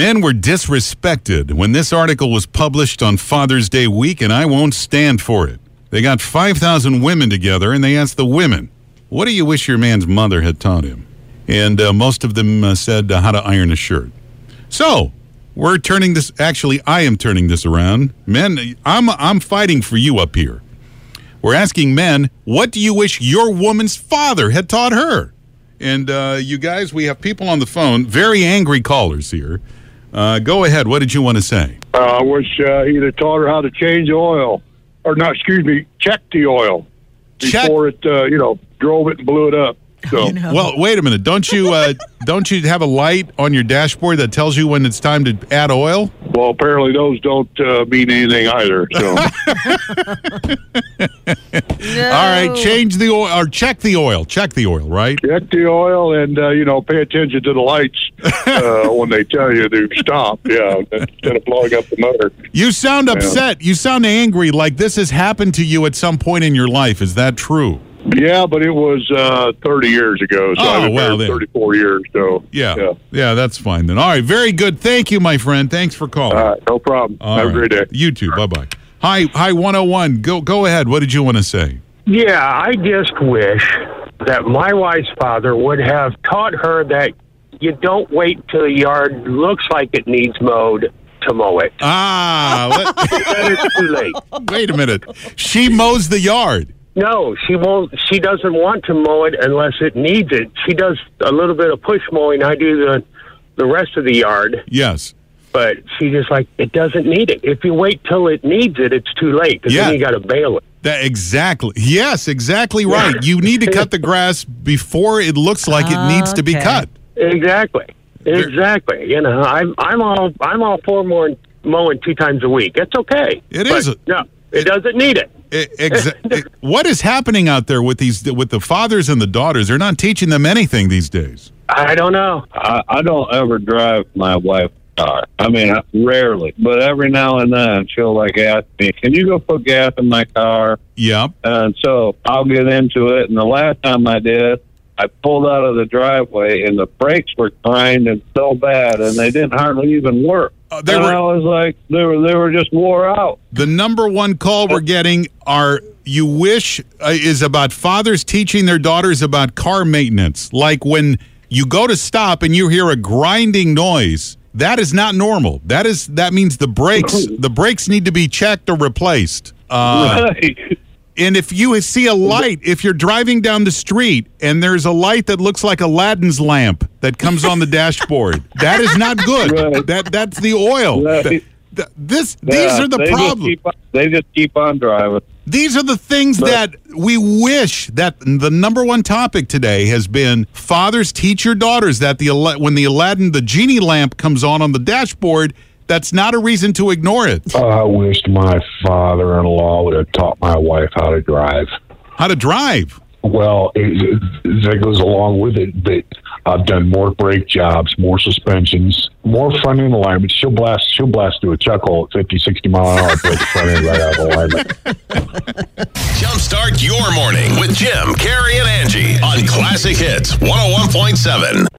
Men were disrespected when this article was published on Father's Day week, and I won't stand for it. They got 5,000 women together, and they asked the women, what do you wish your man's mother had taught him? And most of them said how to iron a shirt. So, we're turning this, actually, I am turning this around. Men, I'm fighting for you up here. We're asking men, what do you wish your woman's father had taught her? And you guys, we have people on the phone, very angry callers here. Go ahead. What did you want to say? I wish he'd have taught her how to change the oil. Or not, excuse me, check the oil before it, drove it and blew it up. So. Well, wait a minute. Don't you have a light on your dashboard that tells you when it's time to add oil? Well, apparently those don't mean anything either. So. No. All right, change the oil or check the oil. Check the oil, right? Check the oil and pay attention to the lights when they tell you to stop. Yeah, instead of blowing up the motor. You sound upset. You sound angry, like this has happened to you at some point in your life. Is that true? Yeah, but it was 30 years ago, so I've been married 34 years. So yeah, that's fine then. All right, very good. Thank you, my friend. Thanks for calling. All right, no problem. Have a great day. You too. Bye-bye. Hi, 101. Go ahead. What did you want to say? Yeah, I just wish that my wife's father would have taught her that you don't wait till the yard looks like it needs mowed to mow it. Then it's too late. Wait a minute. She mows the yard. No, she won't. She doesn't want to mow it unless it needs it. She does a little bit of push mowing. I do the rest of the yard. Yes. But she just it doesn't need it. If you wait till it needs it, it's too late because then you got to bale it. Exactly. Yes, exactly right. You need to cut the grass before it looks like it needs to be cut. Exactly. I'm all for mowing 2 times a week. It's okay. No, it doesn't need it. What is happening out there with the fathers and the daughters? They're not teaching them anything these days. I don't know. I don't ever drive my wife's car. I mean, rarely, but every now and then she'll ask me, "Can you go put gas in my car?" Yep. And so I'll get into it. And the last time I did, I pulled out of the driveway and the brakes were grinding so bad, and they didn't hardly even work. I was like, they were just wore out. The number one call we're getting is about fathers teaching their daughters about car maintenance. Like when you go to stop and you hear a grinding noise, that is not normal. That means the brakes need to be checked or replaced. Right. And if you see a light, if you're driving down the street and there's a light that looks like Aladdin's lamp that comes on the dashboard, that is not good. Right. That's the oil. Right. These are the problems. They just keep on driving. These are the things that we wish that the number one topic today has been fathers teach your daughters that when the genie lamp comes on the dashboard, that's not a reason to ignore it. I wished my father-in-law would have taught my wife how to drive. How to drive? Well, that goes along with it, but I've done more brake jobs, more suspensions, more front end alignment. She'll blast through a chuck hole at 50, 60 mile an hour, put the front end right out of alignment. Jumpstart your morning with Jim, Carrie, and Angie on Classic Hits 101.7.